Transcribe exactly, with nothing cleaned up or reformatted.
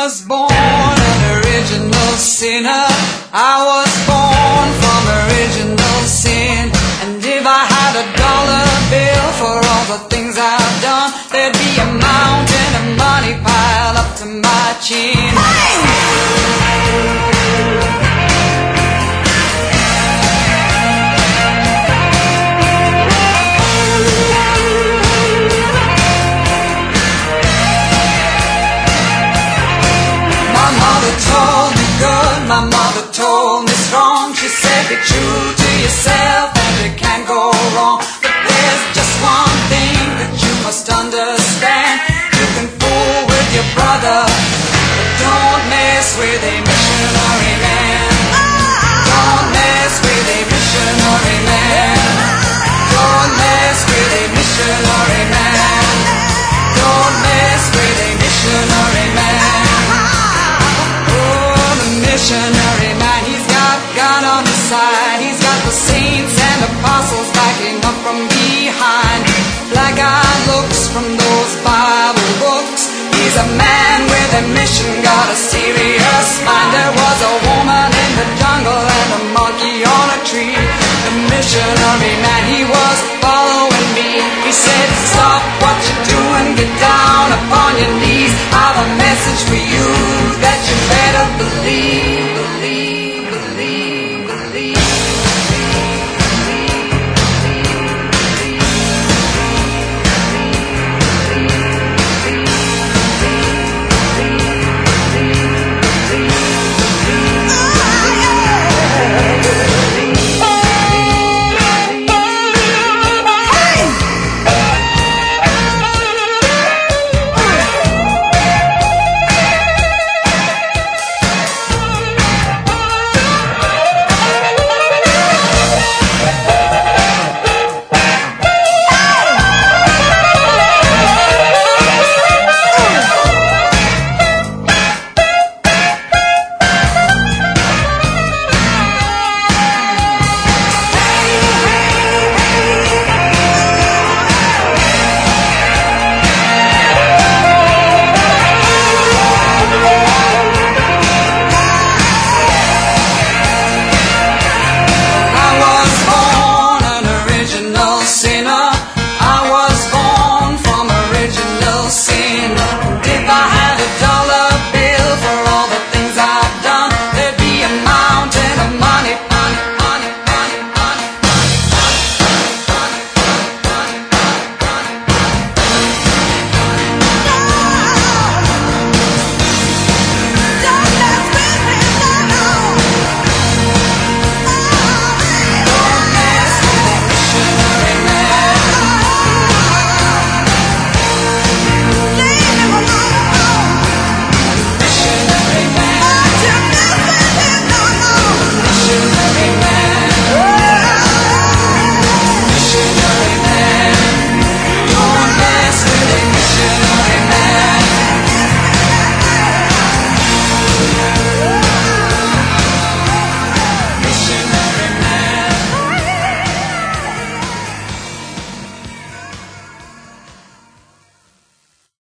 was born an original sinner. I was born from original sin. And if I had a dollar bill for all the things I've done, there'd be a mountain of money piled up to my chin. My mother told me good, my mother told me strong. She said be true to yourself and you can't go wrong. But there's just one thing that you must understand. You can fool with your brother, but don't mess with a missionary man. Don't mess with a missionary man. Don't mess with a missionary man. Don't mess with a missionary man. Oh, the missionary man, he's got God on his side. He's got the saints and apostles backing up from behind. Black-eyed looks from those Bible books. He's a man with a mission, got a serious mind. There was a woman in the jungle and a monkey on a tree. The missionary man, he was following me. He said, stop what you're doing, get down upon your knees. I've a message for you.